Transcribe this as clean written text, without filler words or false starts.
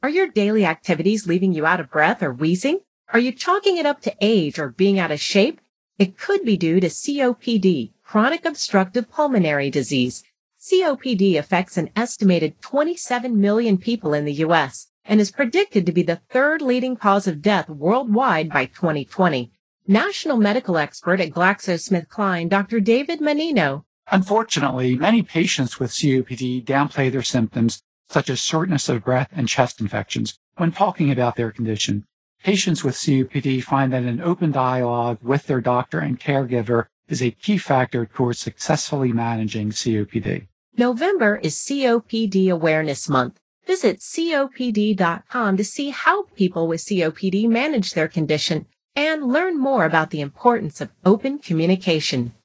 Are your daily activities leaving you out of breath or wheezing? Are you chalking it up to age or being out of shape? It could be due to COPD, chronic obstructive pulmonary disease. COPD affects an estimated 27 million people in the U.S. and is predicted to be the third leading cause of death worldwide by 2020. National medical expert at GlaxoSmithKline, Dr. David Menino. Unfortunately, many patients with COPD downplay their symptoms, such as shortness of breath and chest infections, when talking about their condition. Patients with COPD find that an open dialogue with their doctor and caregiver is a key factor towards successfully managing COPD. November is COPD Awareness Month. Visit COPD.com to see how people with COPD manage their condition and learn more about the importance of open communication.